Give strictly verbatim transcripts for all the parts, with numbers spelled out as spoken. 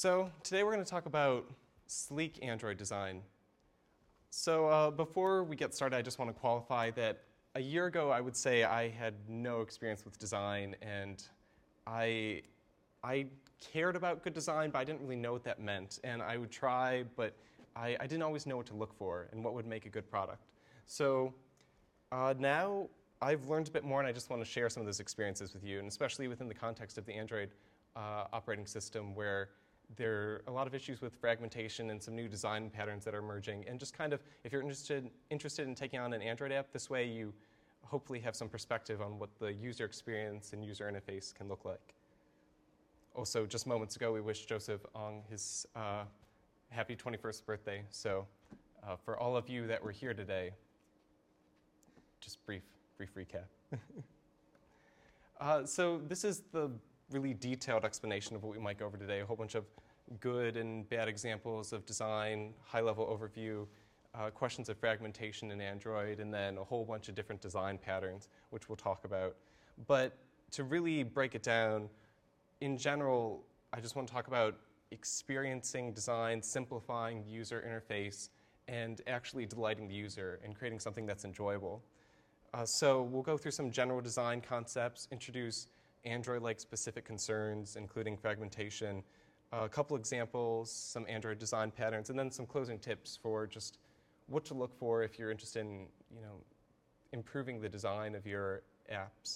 So today we're going to talk about sleek Android design. So uh, before we get started, I just want to qualify that a year ago I would say I had no experience with design, and I, I cared about good design, but I didn't really know what that meant. And I would try, but I, I didn't always know what to look for and what would make a good product. So uh, now I've learned a bit more, and I just want to share some of those experiences with you, and especially within the context of the Android uh, operating system, where there are a lot of issues with fragmentation and some new design patterns that are emerging. And just kind of, if you're interested, interested in taking on an Android app, this way you hopefully have some perspective on what the user experience and user interface can look like. Also, just moments ago, we wished Joseph Ong his uh, happy twenty-first birthday. So uh, for all of you that were here today, just brief, brief recap. uh, so this is the really detailed explanation of what we might go over today, a whole bunch of good and bad examples of design, high-level overview, uh, questions of fragmentation in Android, and then a whole bunch of different design patterns, which we'll talk about. But to really break it down, in general, I just want to talk about experiencing design, simplifying the user interface, and actually delighting the user and creating something that's enjoyable. Uh, so we'll go through some general design concepts, introduce Android-like specific concerns, including fragmentation, a couple examples, some Android design patterns, and then some closing tips for just what to look for if you're interested in, you know, improving the design of your apps.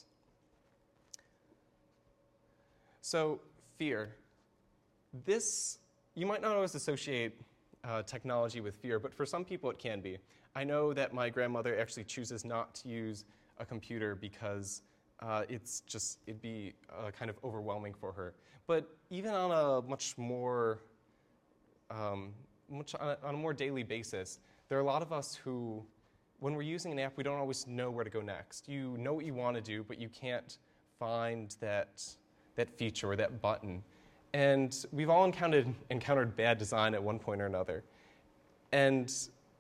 So, fear. This, you might not always associate uh, technology with fear, but for some people it can be. I know that my grandmother actually chooses not to use a computer because Uh, it's just, it'd be uh, kind of overwhelming for her. But even on a much more, um, much on a, on a more daily basis, there are a lot of us who, when we're using an app, we don't always know where to go next. You know what you want to do, but you can't find that, that feature or that button. And we've all encountered, encountered bad design at one point or another. And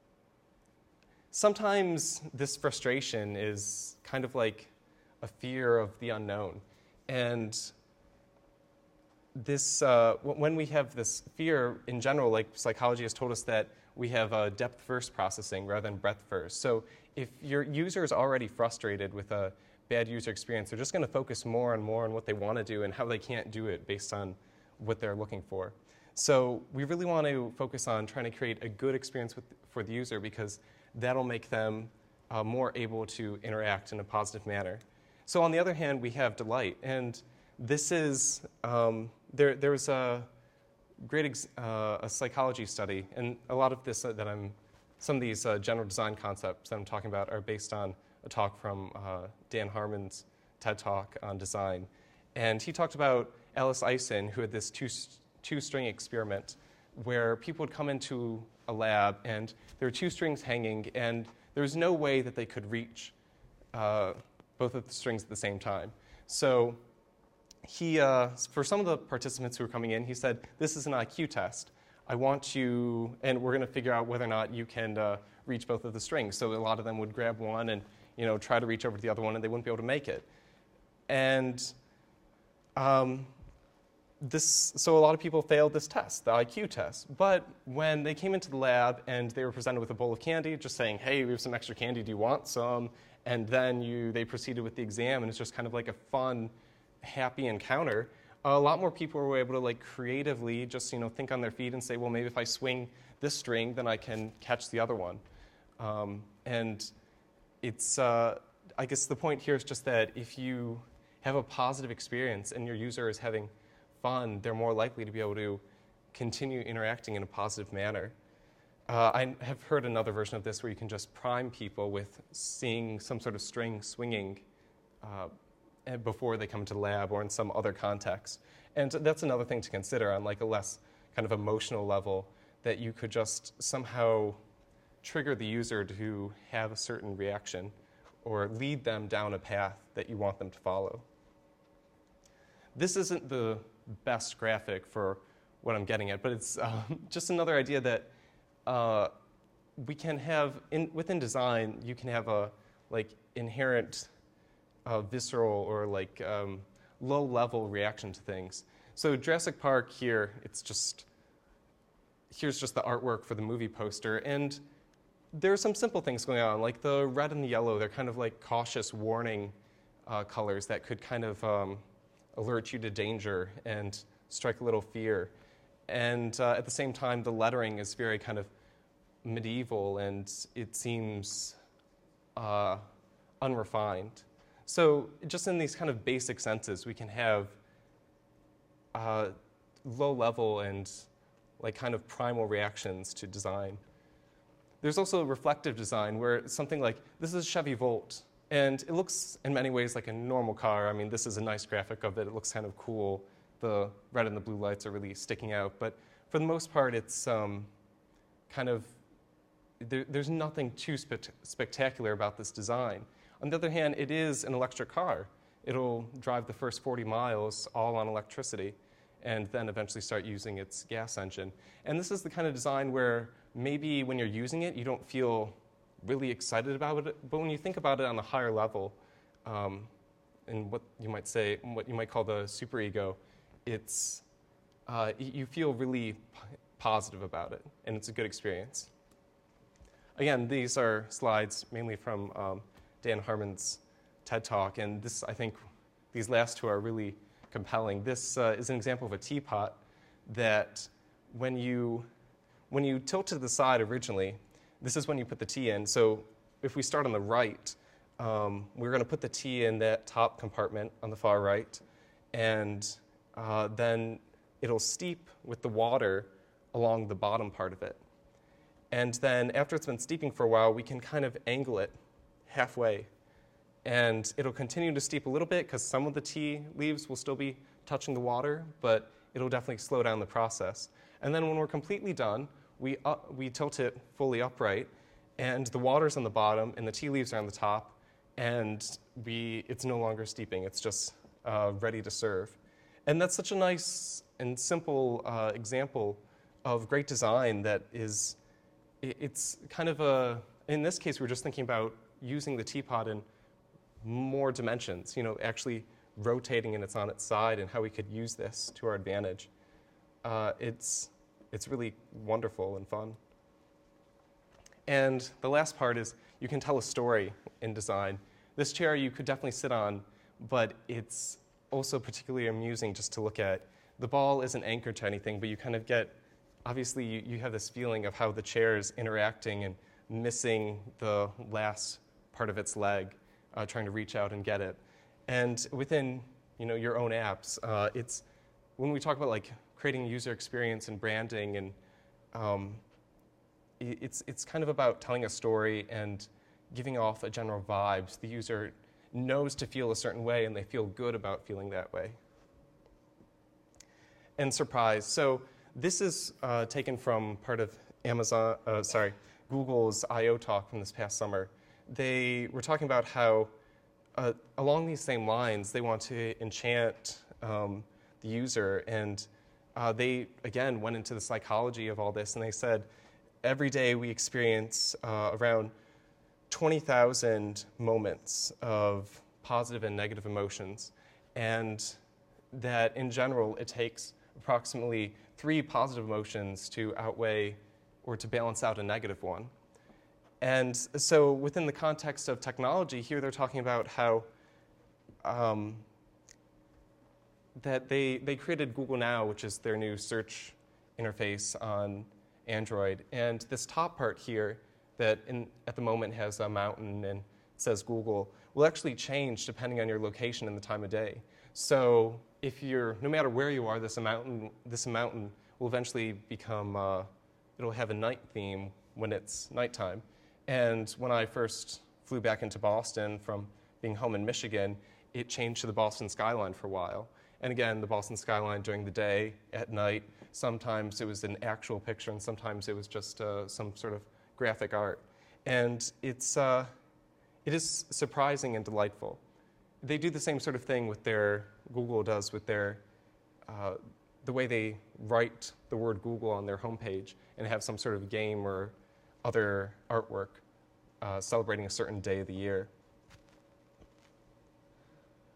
sometimes this frustration is kind of like a fear of the unknown. And this, uh, when we have this fear in general, like psychology has told us that we have uh, depth-first processing rather than breadth-first. So if your user is already frustrated with a bad user experience, they're just going to focus more and more on what they want to do and how they can't do it based on what they're looking for. So we really want to focus on trying to create a good experience with, for the user, because that'll make them uh, more able to interact in a positive manner. So on the other hand, we have delight, and this is, um, there, there was a great ex uh, a psychology study, and a lot of this uh, that I'm, some of these uh, general design concepts that I'm talking about are based on a talk from uh, Dan Harmon's TED Talk on design. And he talked about Alice Eisen, who had this two, two-string experiment where people would come into a lab, and there were two strings hanging, and there was no way that they could reach uh, both of the strings at the same time. So he, uh, for some of the participants who were coming in, he said, this is an I Q test. I want you, and we're going to figure out whether or not you can uh, reach both of the strings. So a lot of them would grab one and, you know, try to reach over to the other one, and they wouldn't be able to make it. And um, this, so a lot of people failed this test, the I Q test. But when they came into the lab and they were presented with a bowl of candy, just saying, hey, we have some extra candy, do you want some? And then you, they proceeded with the exam, and it's just kind of like a fun, happy encounter. A lot more people were able to like creatively just, you know, think on their feet and say, well, maybe if I swing this string, then I can catch the other one. Um, and it's, uh, I guess the point here is just that if you have a positive experience and your user is having fun, they're more likely to be able to continue interacting in a positive manner. Uh, I have heard another version of this where you can just prime people with seeing some sort of string swinging uh, before they come to the lab or in some other context. And that's another thing to consider on like a less kind of emotional level, that you could just somehow trigger the user to have a certain reaction or lead them down a path that you want them to follow. This isn't the best graphic for what I'm getting at, but it's uh, just another idea that Uh, we can have, in, within design, you can have a like inherent uh, visceral or like um, low-level reaction to things. So Jurassic Park here, it's just, here's just the artwork for the movie poster, and there are some simple things going on, like the red and the yellow. They're kind of like cautious warning uh, colors that could kind of um, alert you to danger and strike a little fear. And uh, at the same time, the lettering is very kind of medieval, and it seems uh, unrefined. So just in these kind of basic senses, we can have uh, low-level and like kind of primal reactions to design. There's also reflective design, where something like, this is a Chevy Volt, and it looks in many ways like a normal car. I mean, this is a nice graphic of it. It looks kind of cool. The red and the blue lights are really sticking out. But for the most part, it's um, kind of, there, there's nothing too spe- spectacular about this design. On the other hand, it is an electric car. It'll drive the first forty miles all on electricity, and then eventually start using its gas engine. And this is the kind of design where maybe when you're using it, you don't feel really excited about it, but when you think about it on a higher level, um, in what you might say, what you might call the superego, it's, uh, you feel really p- positive about it, and it's a good experience. Again, these are slides mainly from um, Dan Harmon's TED Talk, and this, I think, these last two are really compelling. This uh, is an example of a teapot that when you, when you tilt to the side originally, this is when you put the tea in. So if we start on the right, um, we're going to put the tea in that top compartment on the far right, and uh, then it'll steep with the water along the bottom part of it. And then after it's been steeping for a while, we can kind of angle it halfway. And it'll continue to steep a little bit because some of the tea leaves will still be touching the water, but it'll definitely slow down the process. And then when we're completely done, we, up, we tilt it fully upright, and the water's on the bottom, and the tea leaves are on the top, and we, it's no longer steeping. It's just uh, ready to serve. And that's such a nice and simple uh, example of great design that is, it, it's kind of a, in this case, we're just thinking about using the teapot in more dimensions, you know, actually rotating and it's on its side, and how we could use this to our advantage. Uh, it's, it's really wonderful and fun. And the last part is you can tell a story in design. This chair you could definitely sit on, but it's also particularly amusing just to look at. The ball isn't anchored to anything, but you kind of get, obviously you, you have this feeling of how the chair is interacting and missing the last part of its leg, uh, trying to reach out and get it. And within, you know, your own apps, uh, it's, when we talk about like creating user experience and branding, and um, it's, it's kind of about telling a story and giving off a general vibe so the user knows to feel a certain way and they feel good about feeling that way. And surprise. So this is uh, taken from part of Amazon, uh, sorry, Google's I O talk from this past summer. They were talking about how uh, along these same lines, they want to enchant um, the user, and uh, they, again, went into the psychology of all this, and they said, every day we experience uh, around twenty thousand moments of positive and negative emotions, and that in general it takes approximately three positive emotions to outweigh or to balance out a negative one. And so within the context of technology, here they're talking about how um, that they, they created Google Now, which is their new search interface on Android. And this top part here that in, at the moment has a mountain and says Google will actually change depending on your location and the time of day. So if you're, no matter where you are, this mountain, this mountain will eventually become, uh, it'll have a night theme when it's nighttime. And when I first flew back into Boston from being home in Michigan, it changed to the Boston skyline for a while. And again, the Boston skyline during the day, at night, sometimes it was an actual picture and sometimes it was just uh, some sort of graphic art. And it's, uh, it is surprising and delightful. They do the same sort of thing with their, Google does with their, uh, the way they write the word Google on their homepage and have some sort of game or other artwork uh, celebrating a certain day of the year.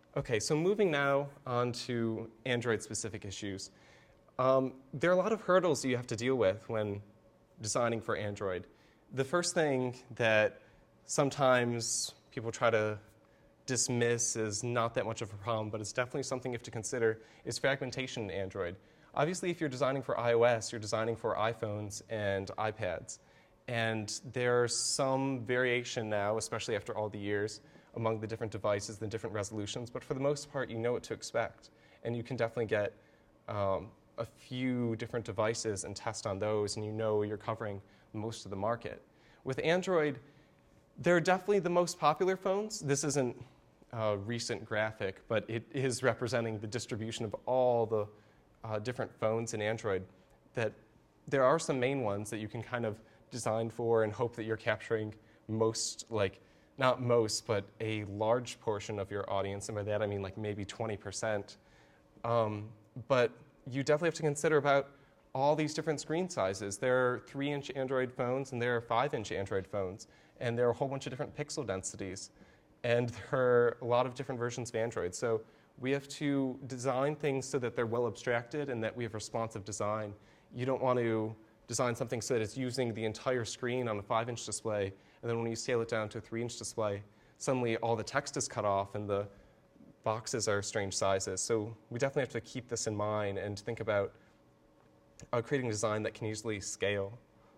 Okay, so moving now on to Android-specific issues. Um, there are a lot of hurdles you have to deal with when designing for Android. The first thing that sometimes people try to dismiss as not that much of a problem, but it's definitely something you have to consider, is fragmentation in Android. Obviously, if you're designing for iOS, you're designing for iPhones and iPads. And there's some variation now, especially after all the years, among the different devices, the different resolutions. But for the most part, you know what to expect. And you can definitely get um, a few different devices and test on those, and you know you're covering most of the market. With Android, they're definitely the most popular phones. This isn't a recent graphic, but it is representing the distribution of all the uh, different phones in Android. That there are some main ones that you can kind of design for and hope that you're capturing most, like, not most, but a large portion of your audience. And by that I mean like maybe twenty percent. Um, but you definitely have to consider about all these different screen sizes. There are three-inch Android phones and there are five-inch Android phones. And there are a whole bunch of different pixel densities. And there are a lot of different versions of Android. So we have to design things so that they're well abstracted and that we have responsive design. You don't want to design something so that it's using the entire screen on a five-inch display, and then when you scale it down to a three-inch display, suddenly all the text is cut off and the boxes are strange sizes. So we definitely have to keep this in mind and think about uh, creating design that can easily scale.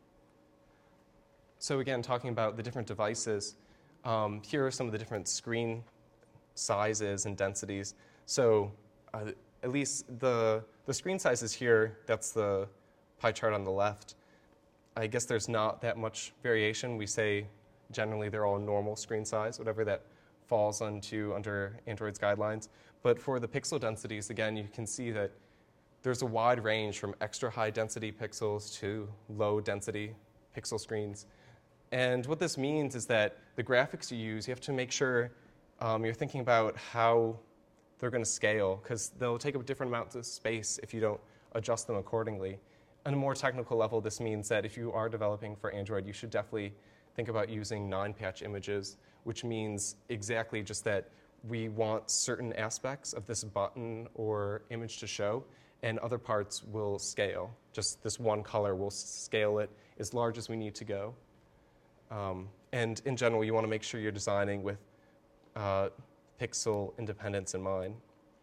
So again, talking about the different devices, um, here are some of the different screen sizes and densities. So uh, at least the, the screen sizes here, that's the pie chart on the left. I guess there's not that much variation. We say generally they're all normal screen size, whatever that falls onto under Android's guidelines. But for the pixel densities, again, you can see that there's a wide range from extra high density pixels to low density pixel screens. And what this means is that the graphics you use, you have to make sure um, you're thinking about how they're going to scale, because they'll take up different amounts of space if you don't adjust them accordingly. On a more technical level, this means that if you are developing for Android, you should definitely think about using nine-patch images, which means exactly just that we want certain aspects of this button or image to show, and other parts will scale. Just this one color will scale it as large as we need to go. Um, and in general, you want to make sure you're designing with uh, pixel independence in mind.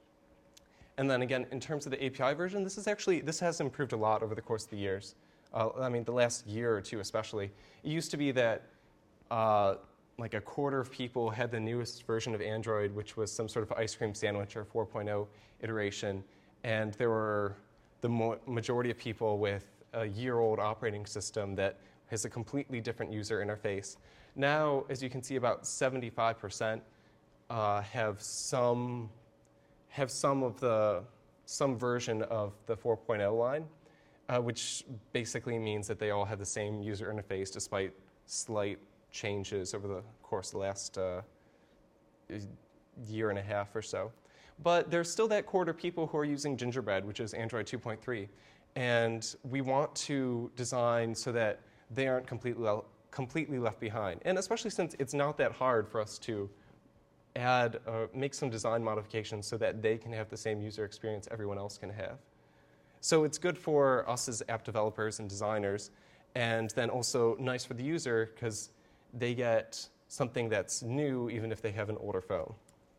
And then again, in terms of the A P I version, this is actually, this has improved a lot over the course of the years. Uh, I mean, the last year or two especially. It used to be that uh, like a quarter of people had the newest version of Android, which was some sort of ice cream sandwich or four point oh iteration. And there were the mo majority of people with a year-old operating system that has a completely different user interface. Now, as you can see, about seventy-five percent uh, have some have some of the some version of the four point oh line, uh, which basically means that they all have the same user interface despite slight changes over the course of the last uh, year and a half or so. But there's still that quarter of people who are using Gingerbread, which is Android two point three. And we want to design so that they aren't completely, completely left behind. And especially since it's not that hard for us to add, uh, make some design modifications so that they can have the same user experience everyone else can have. So it's good for us as app developers and designers, and then also nice for the user because they get something that's new even if they have an older phone.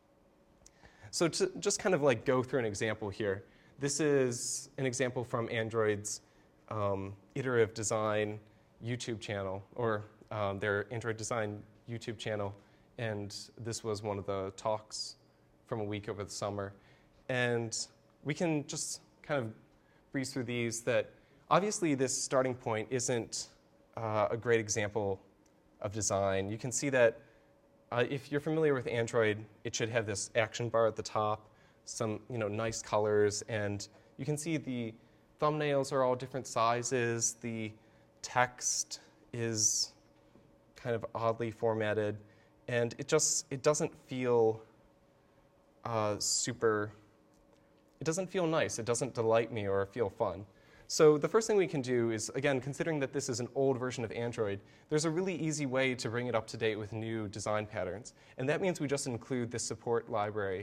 So to just kind of like go through an example here, this is an example from Android's um, iterative design YouTube channel, or um, their Android design YouTube channel. And this was one of the talks from a week over the summer. And we can just kind of breeze through these that obviously this starting point isn't uh, a great example of design. You can see that uh, if you're familiar with Android, it should have this action bar at the top, some you know nice colors, and you can see the thumbnails are all different sizes. The text is kind of oddly formatted. And it just, it doesn't feel uh, super, it doesn't feel nice. It doesn't delight me or feel fun. So the first thing we can do is, again, considering that this is an old version of Android, there's a really easy way to bring it up to date with new design patterns. And that means we just include this support library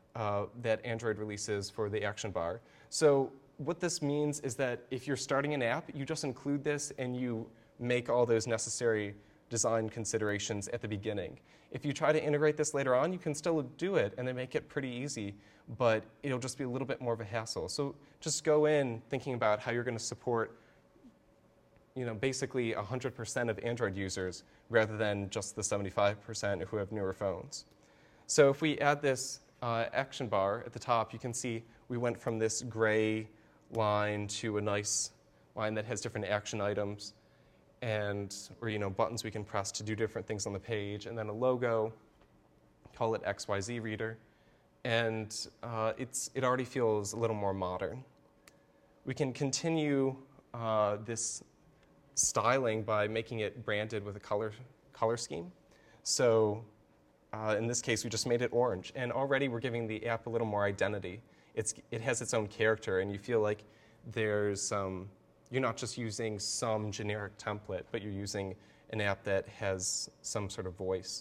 uh, that Android releases for the action bar. So what this means is that if you're starting an app, you just include this and you make all those necessary design considerations at the beginning. If you try to integrate this later on, you can still do it and they make it pretty easy, but it'll just be a little bit more of a hassle. So just go in thinking about how you're going to support, you know, basically one hundred percent of Android users rather than just the seventy-five percent who have newer phones. So if we add this uh, action bar at the top, you can see we went from this gray line to a nice line that has different action items and, or, you know, buttons we can press to do different things on the page, and then a logo, call it X Y Z Reader, and uh, it's, it already feels a little more modern. We can continue uh, this styling by making it branded with a color, color scheme. So uh, in this case, we just made it orange, and already we're giving the app a little more identity. It's, it has its own character, and you feel like there's, um, you're not just using some generic template, but you're using an app that has some sort of voice.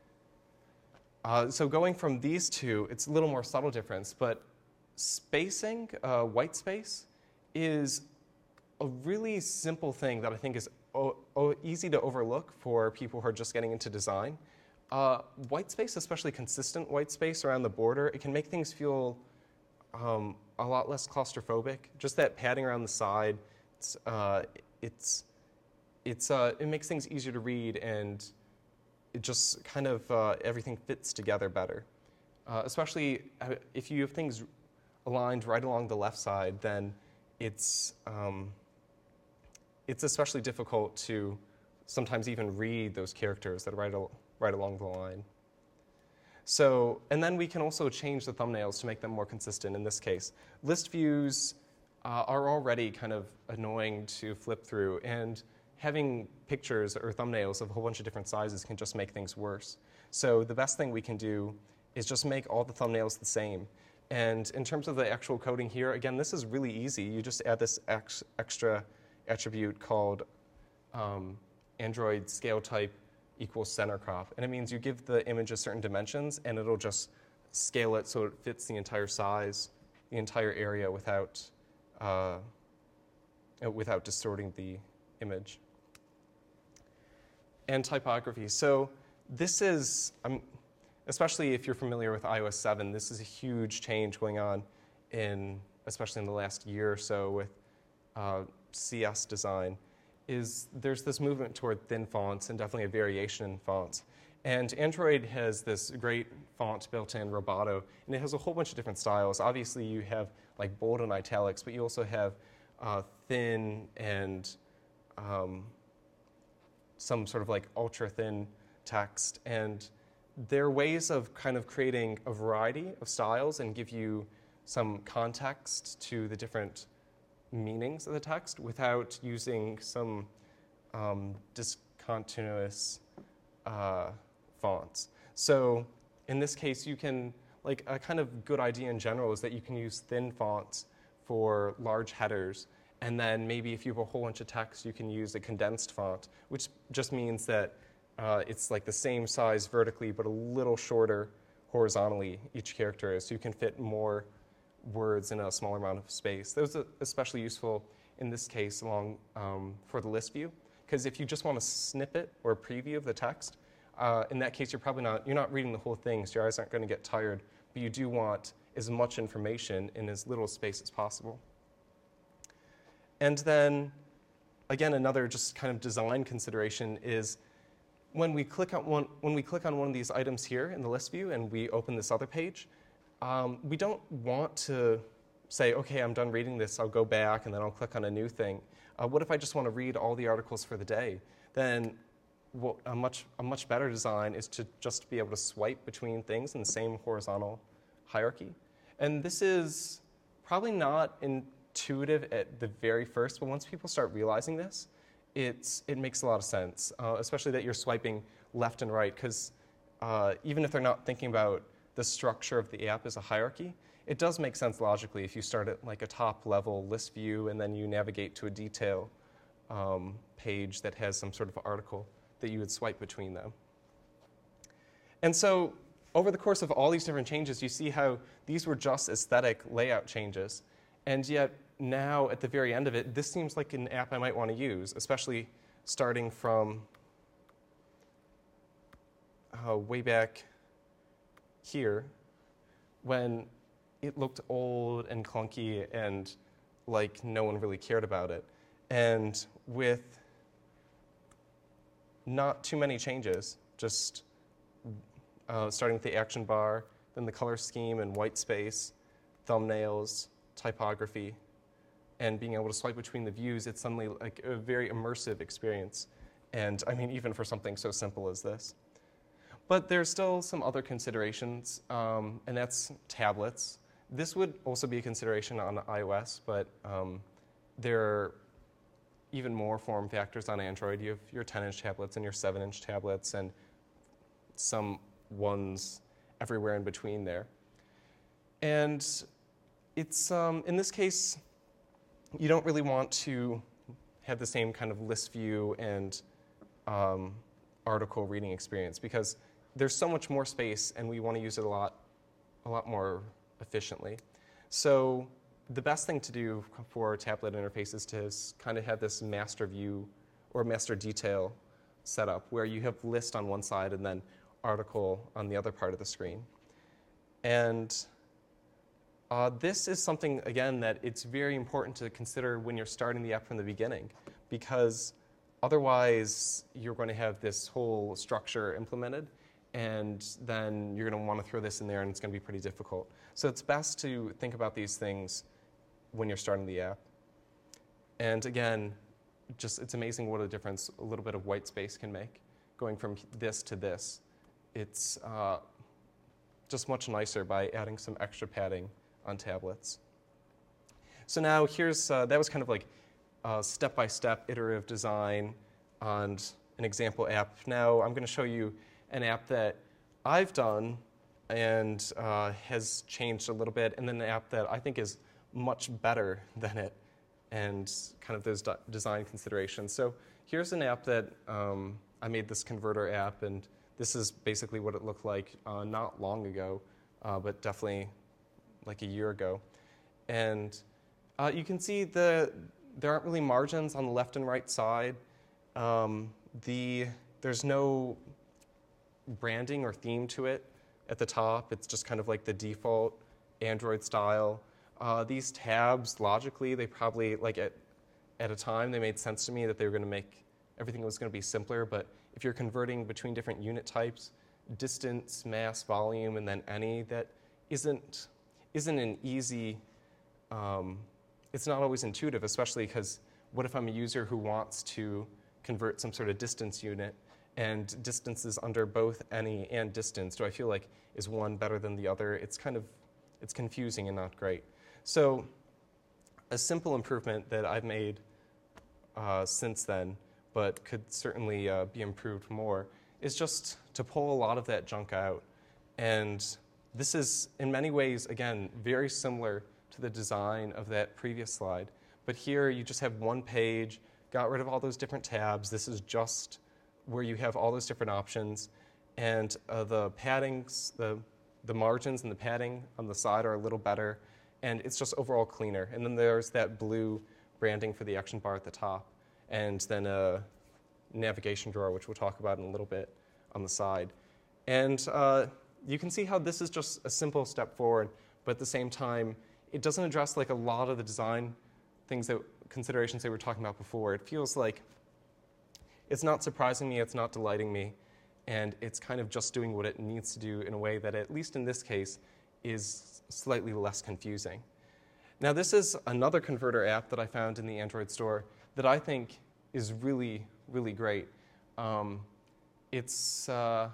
Uh, so going from these two, it's a little more subtle difference, but spacing, uh, white space, is a really simple thing that I think is o o easy to overlook for people who are just getting into design. Uh, white space, especially consistent white space around the border, it can make things feel um, a lot less claustrophobic. Just that padding around the side, it's, uh, it's, it's, uh, it makes things easier to read, and it just kind of, uh, everything fits together better. Uh, especially if you have things aligned right along the left side, then it's, um, it's especially difficult to sometimes even read those characters that are right, al right along the line. So, and then we can also change the thumbnails to make them more consistent in this case. List views uh, are already kind of annoying to flip through, and having pictures or thumbnails of a whole bunch of different sizes can just make things worse. So the best thing we can do is just make all the thumbnails the same. And in terms of the actual coding here, again, this is really easy. You just add this ex extra attribute called um, Android scale type equals center crop. And it means you give the image a certain dimensions, and it'll just scale it so it fits the entire size, the entire area without, uh, without distorting the image. And typography. So this is, um, especially if you're familiar with i O S seven, this is a huge change going on in, especially in the last year or so with uh, C S design, is there's this movement toward thin fonts and definitely a variation in fonts. And Android has this great font built in, Roboto, and it has a whole bunch of different styles. Obviously, you have like bold and italics, but you also have uh, thin and um, some sort of like ultra thin text. And there are ways of kind of creating a variety of styles and give you some context to the different meanings of the text without using some um, discontinuous uh, fonts. So in this case, you can, like a kind of good idea in general is that you can use thin fonts for large headers, and then maybe if you have a whole bunch of text, you can use a condensed font, which just means that uh, it's like the same size vertically but a little shorter horizontally each character is, so you can fit more words in a smaller amount of space. Those are especially useful in this case along um, for the list view, because if you just want a snippet or a preview of the text, uh, in that case you're probably not, you're not reading the whole thing, so your eyes aren't going to get tired, but you do want as much information in as little space as possible. And then, again, another just kind of design consideration is when we click on one, when we click on one of these items here in the list view and we open this other page, Um, we don't want to say, okay, I'm done reading this, I'll go back and then I'll click on a new thing. Uh, what if I just want to read all the articles for the day? Then what, a, much, a much better design is to just be able to swipe between things in the same horizontal hierarchy. And this is probably not intuitive at the very first, but once people start realizing this, it's, it makes a lot of sense, uh, especially that you're swiping left and right, because uh, even if they're not thinking about the structure of the app as a hierarchy, it does make sense logically if you start at like a top level list view and then you navigate to a detail um, page that has some sort of article that you would swipe between them. And so over the course of all these different changes, you see how these were just aesthetic layout changes. And yet now, at the very end of it, this seems like an app I might want to use, especially starting from uh, way back here, when it looked old and clunky and like no one really cared about it. And with not too many changes, just uh, starting with the action bar, then the color scheme and white space, thumbnails, typography, and being able to swipe between the views, it's suddenly like a very immersive experience. And I mean, even for something so simple as this. But there's still some other considerations, um, and that's tablets. This would also be a consideration on iOS, but um, there are even more form factors on Android. You have your ten-inch tablets and your seven-inch tablets, and some ones everywhere in between there. And it's, um, in this case, you don't really want to have the same kind of list view and um, article reading experience, because there's so much more space and we want to use it a lot, a lot more efficiently. So the best thing to do for tablet interface is to kind of have this master view or master detail setup where you have list on one side and then article on the other part of the screen. And uh, this is something, again, that it's very important to consider when you're starting the app from the beginning, because otherwise you're going to have this whole structure implemented, and then you're going to want to throw this in there and it's going to be pretty difficult. So it's best to think about these things when you're starting the app. And again, just it's amazing what a difference a little bit of white space can make, going from this to this. It's uh, just much nicer by adding some extra padding on tablets. So now here's, uh, that was kind of like a step-by-step iterative design on an example app. Now I'm going to show you an app that I've done and uh, has changed a little bit, and then an app that I think is much better than it, and kind of those design considerations. So here's an app that um, I made, this converter app, and this is basically what it looked like uh, not long ago, uh, but definitely like a year ago. And uh, you can see the there aren't really margins on the left and right side. Um, the there's no branding or theme to it at the top. It's just kind of like the default Android style. Uh, these tabs, logically, they probably, like at, at a time, they made sense to me that they were going to make everything was going to be simpler. But if you're converting between different unit types, distance, mass, volume, and then any, that isn't, isn't an easy, um, it's not always intuitive, especially because what if I'm a user who wants to convert some sort of distance unit, and distance is under both any and distance? Do I feel like, is one better than the other? It's kind of, it's confusing and not great. So a simple improvement that I've made uh, since then, but could certainly uh, be improved more, is just to pull a lot of that junk out. And this is, in many ways, again, very similar to the design of that previous slide. But here you just have one page, got rid of all those different tabs. This is just where you have all those different options. And uh, the paddings, the, the margins and the padding on the side are a little better. And it's just overall cleaner. And then there's that blue branding for the action bar at the top. And then a navigation drawer, which we'll talk about in a little bit, on the side. And uh, you can see how this is just a simple step forward, but at the same time, it doesn't address like a lot of the design things that considerations they were talking about before. It feels like it's not surprising me, it's not delighting me, and it's kind of just doing what it needs to do in a way that, at least in this case, is slightly less confusing. Now, this is another converter app that I found in the Android store that I think is really, really great. Um, it's, uh,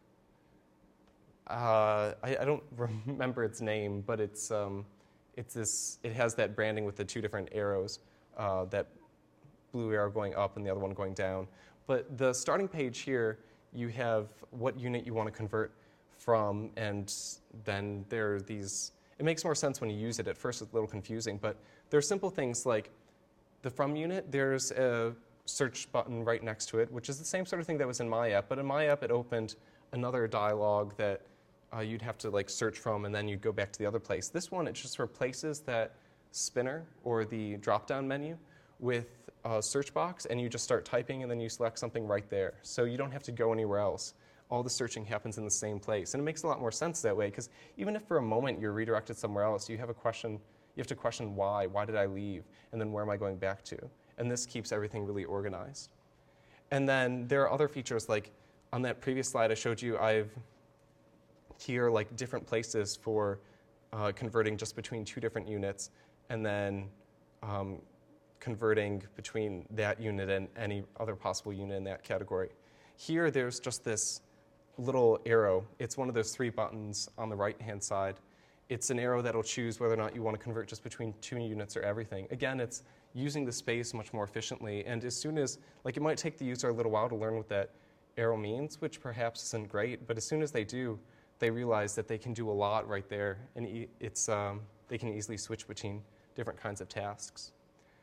uh, I, I don't remember its name, but it's, um, it's this, it has that branding with the two different arrows, uh, that blue arrow going up and the other one going down. But the starting page here, you have what unit you want to convert from, and then there are these, it makes more sense when you use it. At first it's a little confusing, but there are simple things like the from unit, there's a search button right next to it, which is the same sort of thing that was in my app, but in my app it opened another dialog that uh, you'd have to like search from, and then you'd go back to the other place. This one, it just replaces that spinner or the drop-down menu with a search box, and you just start typing, and then you select something right there. So you don't have to go anywhere else. All the searching happens in the same place. And it makes a lot more sense that way, because even if for a moment you're redirected somewhere else, you have a question, you have to question why. Why did I leave? And then where am I going back to? And this keeps everything really organized. And then there are other features, like on that previous slide I showed you, I've here like different places for uh, converting just between two different units, and then um, converting between that unit and any other possible unit in that category. Here, there's just this little arrow. It's one of those three buttons on the right-hand side. It's an arrow that'll choose whether or not you want to convert just between two units or everything. Again, it's using the space much more efficiently, and as soon as, like it might take the user a little while to learn what that arrow means, which perhaps isn't great, but as soon as they do, they realize that they can do a lot right there, and it's, um, they can easily switch between different kinds of tasks.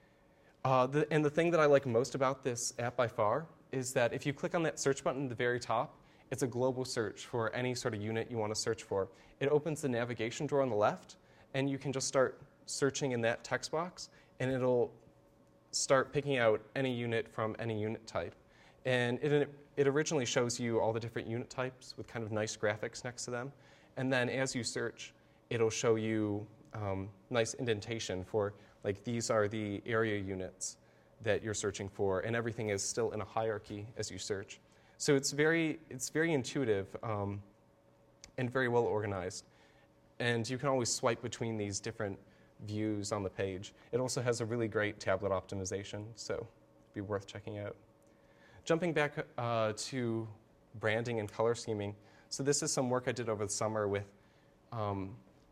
Uh, the, and the thing that I like most about this app by far is that if you click on that search button at the very top, it's a global search for any sort of unit you want to search for. It opens the navigation drawer on the left, and you can just start searching in that text box, and it'll start picking out any unit from any unit type. And it, it originally shows you all the different unit types with kind of nice graphics next to them. And then as you search, it'll show you um, nice indentation for, like, these are the area units that you're searching for, and everything is still in a hierarchy as you search. So it's very, it's very intuitive um, and very well organized. And you can always swipe between these different views on the page. It also has a really great tablet optimization, so it'd be worth checking out. Jumping back uh, to branding and color scheming. So this is some work I did over the summer with um,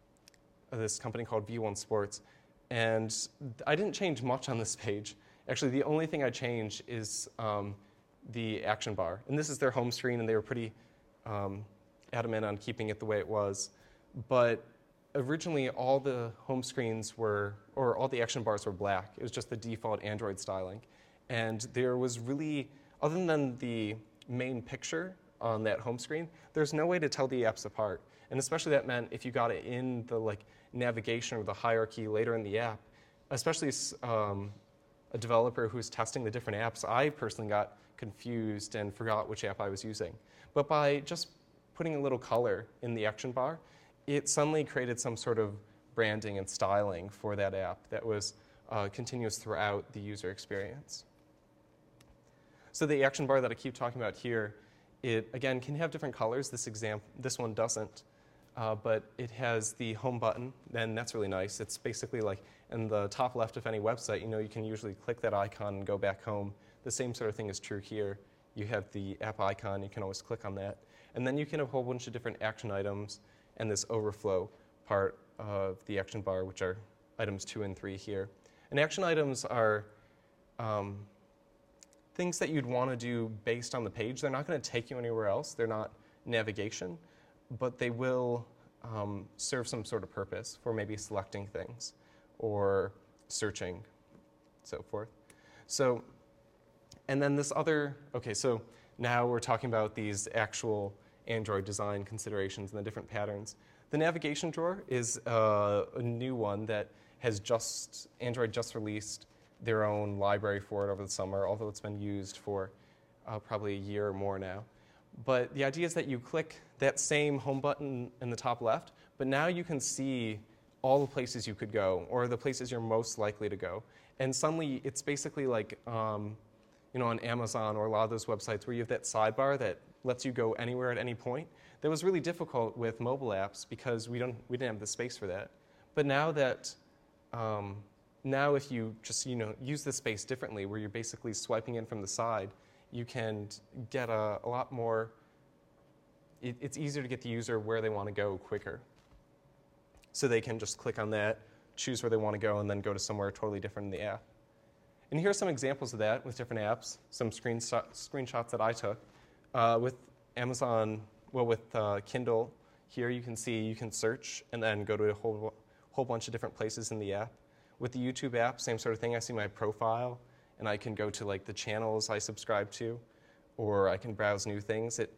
this company called V one Sports. And I didn't change much on this page. Actually, the only thing I changed is um, the action bar. And this is their home screen, and they were pretty um, adamant on keeping it the way it was. But originally, all the home screens were, or all the action bars were black. It was just the default Android styling. And there was really, other than the main picture on that home screen, there's no way to tell the apps apart. And especially that meant if you got it in the like navigation or the hierarchy later in the app, especially um, a developer who's testing the different apps, I personally got confused and forgot which app I was using. But by just putting a little color in the action bar, it suddenly created some sort of branding and styling for that app that was uh, continuous throughout the user experience. So the action bar that I keep talking about here, it again can have different colors. This example, this one doesn't, uh, but it has the home button, and that's really nice. It's basically like in the top left of any website, you know, you can usually click that icon and go back home. The same sort of thing is true here. You have the app icon, you can always click on that. And then you can have a whole bunch of different action items and this overflow part of the action bar, which are items two and three here. And action items are um, things that you'd want to do based on the page. They're not going to take you anywhere else. They're not navigation, but they will um, serve some sort of purpose for maybe selecting things or searching, so forth. So, and then this other, okay, so now we're talking about these actual Android design considerations and the different patterns. The navigation drawer is uh, a new one that has just, Android just released their own library for it over the summer, although it's been used for uh, probably a year or more now. But the idea is that you click that same home button in the top left, but now you can see all the places you could go, or the places you're most likely to go. And suddenly, it's basically like, um, you know, on Amazon or a lot of those websites where you have that sidebar that lets you go anywhere at any point. That was really difficult with mobile apps because we don't, we didn't have the space for that. But now that, um, now if you just, you know, use the space differently, where you're basically swiping in from the side, you can get a, a lot more, it, it's easier to get the user where they want to go quicker. So they can just click on that, choose where they want to go, and then go to somewhere totally different in the app. And here are some examples of that with different apps, some screenshot, screenshots that I took. Uh, with Amazon, well, with uh, Kindle, here you can see you can search and then go to a whole, whole bunch of different places in the app. With the YouTube app, same sort of thing. I see my profile, and I can go to like the channels I subscribe to, or I can browse new things. It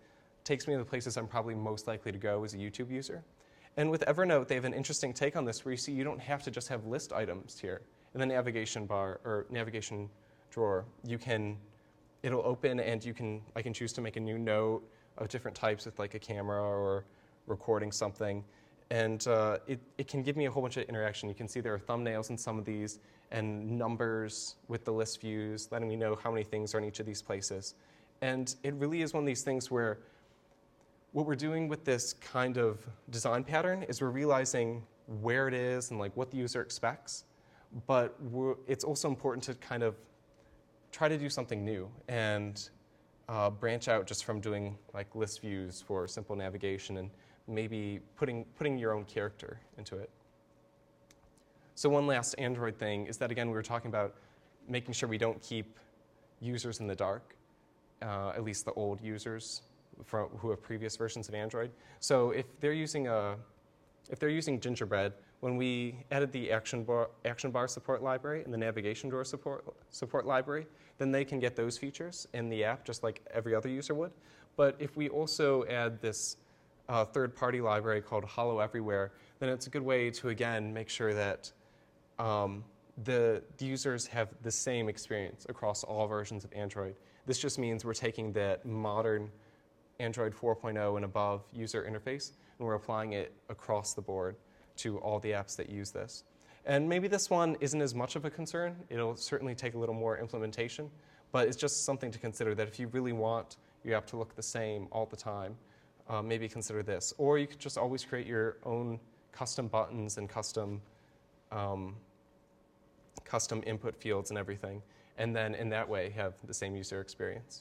takes me to the places I'm probably most likely to go as a YouTube user. And with Evernote, they have an interesting take on this where you see you don't have to just have list items here in the navigation bar or navigation drawer. You can, it'll open and you can, I can choose to make a new note of different types with like a camera or recording something. And uh, it, it can give me a whole bunch of interaction. You can see there are thumbnails in some of these and numbers with the list views, letting me know how many things are in each of these places. And it really is one of these things where what we're doing with this kind of design pattern is we're realizing where it is and like what the user expects, but we're, it's also important to kind of try to do something new and uh, branch out just from doing like list views for simple navigation and maybe putting, putting your own character into it. So one last Android thing is that, again, we were talking about making sure we don't keep users in the dark, uh, at least the old users from, who have previous versions of Android. So if they're using a, if they're using Gingerbread, when we added the action bar, action bar support library and the navigation drawer support, support library, then they can get those features in the app just like every other user would. But if we also add this uh, third-party library called Hollow Everywhere, then it's a good way to, again, make sure that um, the, the users have the same experience across all versions of Android. This just means we're taking that modern Android four point oh and above user interface, and we're applying it across the board to all the apps that use this. And maybe this one isn't as much of a concern. It'll certainly take a little more implementation, but it's just something to consider that if you really want your app to look the same all the time, uh, maybe consider this. Or you could just always create your own custom buttons and custom, um, custom input fields and everything, and then in that way have the same user experience.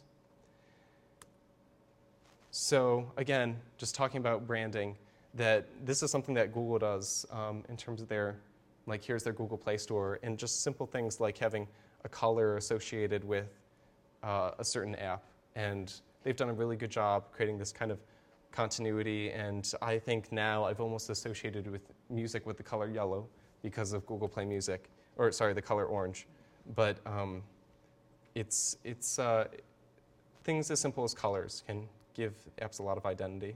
So again, just talking about branding, that this is something that Google does um, in terms of their, like here's their Google Play Store, and just simple things like having a color associated with uh, a certain app. And they've done a really good job creating this kind of continuity, and I think now I've almost associated with music with the color yellow because of Google Play Music, or sorry, the color orange. But um, it's, it's uh, things as simple as colors can give apps a lot of identity.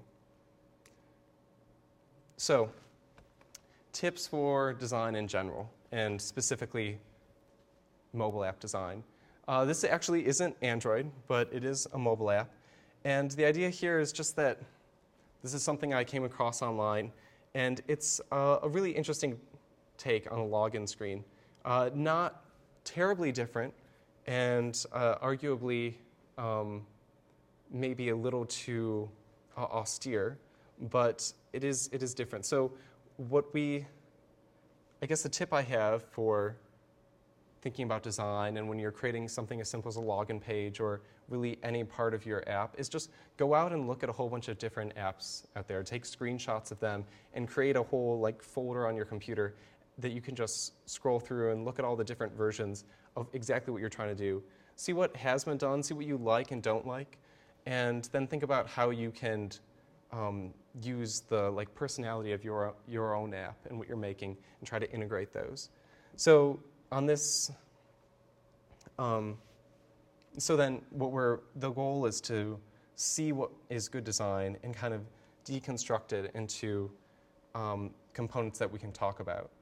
So, tips for design in general, and specifically mobile app design. Uh, this actually isn't Android, but it is a mobile app. And the idea here is just that this is something I came across online, and it's uh, a really interesting take on a login screen. Uh, not terribly different, and uh, arguably um, maybe a little too uh, austere, but it is, it is different. So what we, I guess the tip I have for thinking about design and when you're creating something as simple as a login page or really any part of your app is just go out and look at a whole bunch of different apps out there. Take screenshots of them and create a whole like folder on your computer that you can just scroll through and look at all the different versions of exactly what you're trying to do. See what has been done, see what you like and don't like, and then think about how you can um, use the like personality of your, your own app and what you're making and try to integrate those. So on this, um, so then what we're, the goal is to see what is good design and kind of deconstruct it into um, components that we can talk about.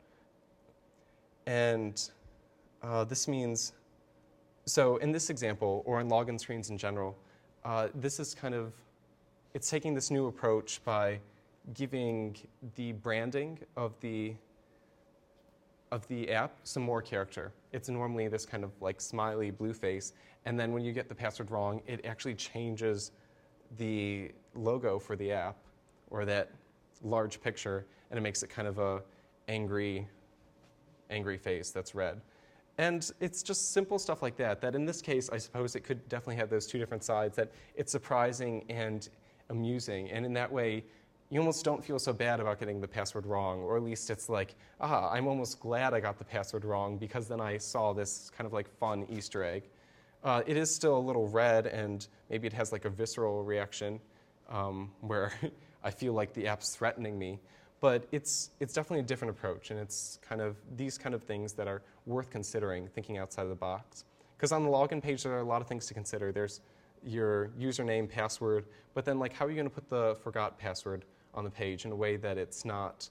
And uh, this means, so in this example, or in login screens in general, uh, this is kind of, it's taking this new approach by giving the branding of the of the app some more character. It's normally this kind of like smiley blue face, and then when you get the password wrong, it actually changes the logo for the app, or that large picture, and it makes it kind of a angry, angry face that's red. And it's just simple stuff like that, that in this case, I suppose it could definitely have those two different sides, that it's surprising and amusing, and in that way, you almost don't feel so bad about getting the password wrong, or at least it's like, ah, I'm almost glad I got the password wrong because then I saw this kind of like fun Easter egg. Uh, it is still a little red, and maybe it has like a visceral reaction um, where I feel like the app's threatening me, but it's, it's definitely a different approach, and it's kind of these kind of things that are worth considering, thinking outside of the box. Because on the login page, there are a lot of things to consider. There's your username, password, but then like how are you going to put the forgot password on the page in a way that it's not,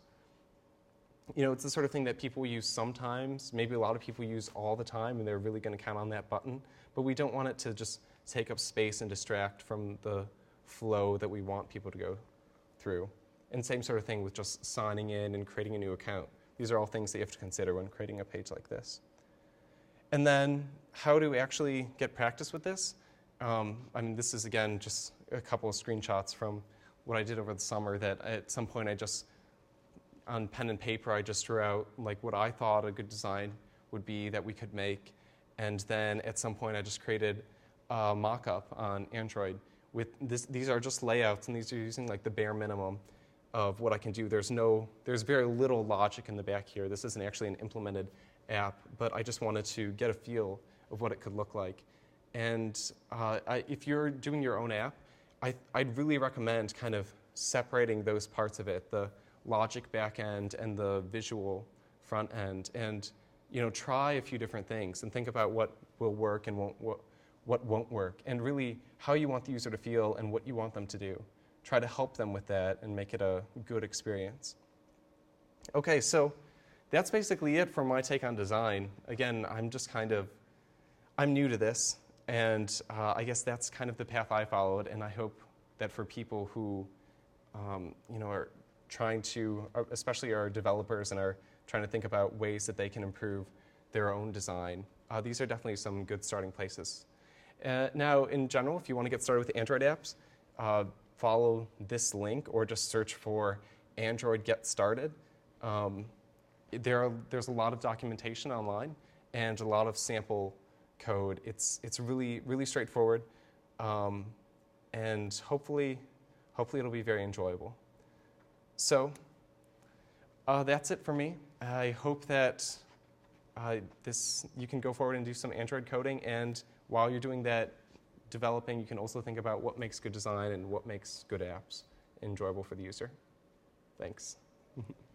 you know, it's the sort of thing that people use sometimes, maybe a lot of people use all the time, and they're really going to count on that button, but we don't want it to just take up space and distract from the flow that we want people to go through. And same sort of thing with just signing in and creating a new account. These are all things that you have to consider when creating a page like this. And then how to actually get practice with this. Um, I mean, this is, again, just a couple of screenshots from what I did over the summer that at some point I just, on pen and paper, I just drew out like what I thought a good design would be that we could make. And then at some point I just created a mock-up on Android. With this, these are just layouts, and these are using like the bare minimum of what I can do. There's no, there's very little logic in the back here. This isn't actually an implemented app, but I just wanted to get a feel of what it could look like. And uh, I, if you're doing your own app, I, I'd really recommend kind of separating those parts of it, the logic back end and the visual front end, and you know, try a few different things and think about what will work and won't, what, what won't work, and really how you want the user to feel and what you want them to do. Try to help them with that and make it a good experience. Okay, so that's basically it for my take on design. Again, I'm just kind of, I'm new to this, and uh, I guess that's kind of the path I followed, and I hope that for people who um, you know, are trying to, especially our developers and are trying to think about ways that they can improve their own design, uh, these are definitely some good starting places. Uh, now, in general, if you want to get started with Android apps, uh, follow this link or just search for Android Get Started. Um, there are, there's a lot of documentation online and a lot of sample code. It's, it's really, really straightforward, um, and hopefully, hopefully it'll be very enjoyable. So uh, that's it for me. I hope that uh, this, you can go forward and do some Android coding, and while you're doing that developing, you can also think about what makes good design and what makes good apps enjoyable for the user. Thanks.